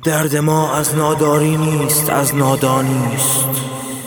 درد ما از ناداری نیست، از نادانی است.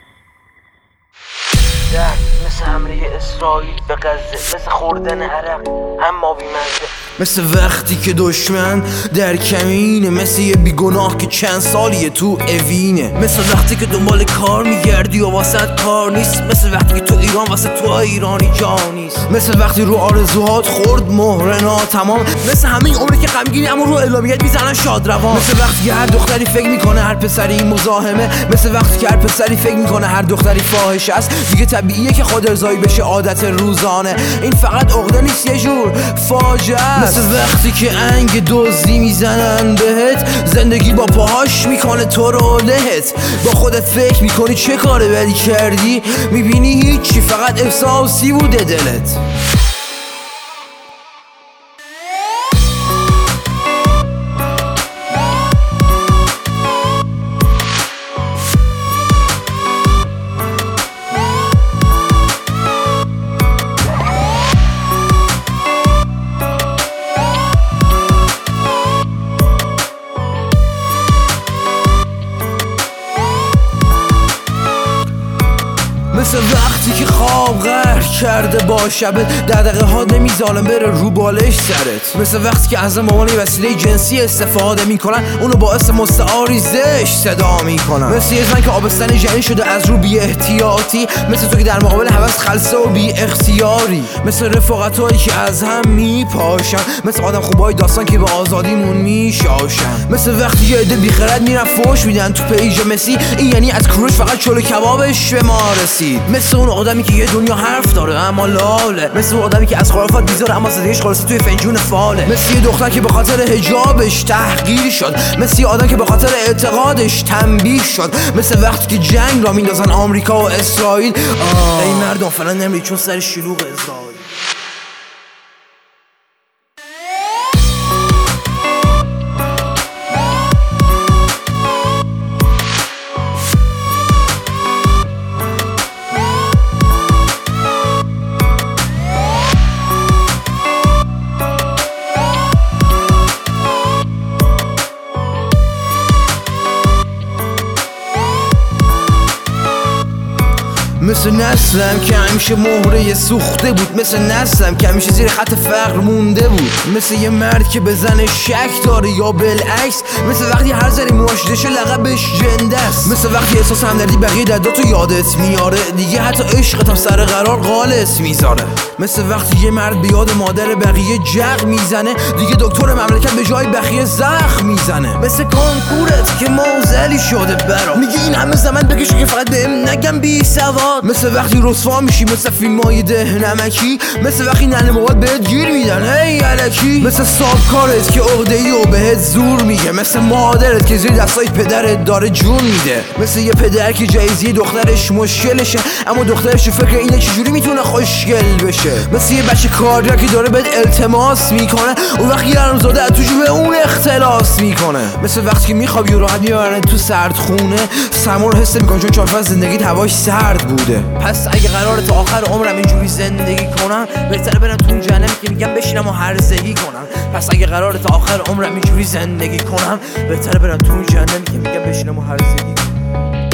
درد مثل حمله اسرائیل به غزه، مثل خوردن عرق اما بی‌مزه، مثل وقتی که دشمن در کمینه، مثل یه بیگناه که چند سالیه تو اوینه، مثل وقتی که دنبال کار میگردی و واسط کار نیست، مثل وقتی که تو ایران واسه تو ایرانی جا نیست، مثل وقتی رو آرزوهات خورد مهر ناتمام، مثل همین عمری که غمگینی اما رو اعلامیت میزنن شادروان، مثل وقتی که هر دختری فکر میکنه هر پسری مزاحمه، مثل وقتی که هر پسری فکر میکنه هر دختری فاحشه است. دیگه طبیعیه که خود ارضایی بشه عادت روزانه، این فقط عقده نیست، یه جور فاجعه. مثل وقتی که انگ دزدی میزنن بهت، زندگی با پاهاش میکنه تو رو لهت، با خودت فکر میکنی چه کار بدی کردی، میبینی هیچی، فقط احساسی بوده دلت. مثل وقتی که خواب غر کرده با شبت، دغدغه ها نمیذارن بره رو بالش سرت، مثل وقتی که از مامان وسیله جنسی استفاده میکنن، اونو باعث مستعاری زشت صدا میکنن، مثل یه زن که آبستن جنین شده از رو بی احتیاطی، مثل تو که در مقابل هوس خلصه و بی اختیاری، مثل رفاقتایی که از هم میپاشن، مثل آدم خوبای داستان که به آزادیمون میشاشن، مثل وقتی یه عده بیخرد میرن فوش میدن تو پیج مسی، این یعنی از کروش فقط چلو کبابش به ما رسید، مثل اون آدمی که یه دنیا حرف داره اما لاله، مثل اون آدمی که از خرافات بیزاره اما صدایش خالصه توی فنجون فاله، مثل یه دختر که به خاطر حجابش تحقیر شد، مثل یه آدم که به خاطر اعتقادش تنبیه شد، مثل وقتی که جنگ را میندازن آمریکا و اسرائیل. ای مردم فعلا نمیرید چون سر شلوغ اسرائیل. مثل نسلم که همیشه مهره سوخته بود، مثل نسلم که همیشه زیر خط فقر مونده بود، مثل یه مرد که به زن شک داره یا بالعکس، مثل وقتی هر زنی مواشدشه لقبش جنده است، مثل وقتی احساس همدردی بقیه درداتو یادت میاره، دیگه حتی عشقت هم سر قرار قالت میذاره، مثل وقتی یه مرد به یاد مادر بقیه جغ میزنه، دیگه دکتر مملکت به جای بقیه زخم میزنه، مثل کنکورت که موزلی شده برا، میگه این همه زمان بکش که فقط بهم نگم بی سواد، مثل وقتی رسوا میشی مثل فیلمای ده نمکی، مثل وقتی ننه بابات بهت گیر میدن هی الکی، مثل سابکارت که عقده‌ای و بهت زور میگه، مثل مادرت که زیر دستای پدرت داره جون میده، مثل یه پدر که جایزی دخترش مشکلشه اما دخترش فکر اینه چجوری میتونه خوشگل بشه، مثل یه بچه کارگر که داره بهت التماس میکنه اون وقت یه حرامزاده از تو جیب اون اختلاس میکنه، مثل وقتی که میخوابی و راحت میبرن تو سردخونه، سرما رو حس میکنی چون 4 فصل زندگیت هواش سرد بوده. پس اگه قراره تا آخر عمرم اینجوری زندگی کنم، بهتره برم تو اون جهنمی که میگم بشینم و هرزگی کنم. پس اگه قراره تا آخر عمرم اینجوری زندگی کنم، بهتره برم تو اون جهنمی که میگم بشینم و هرزگی کنم.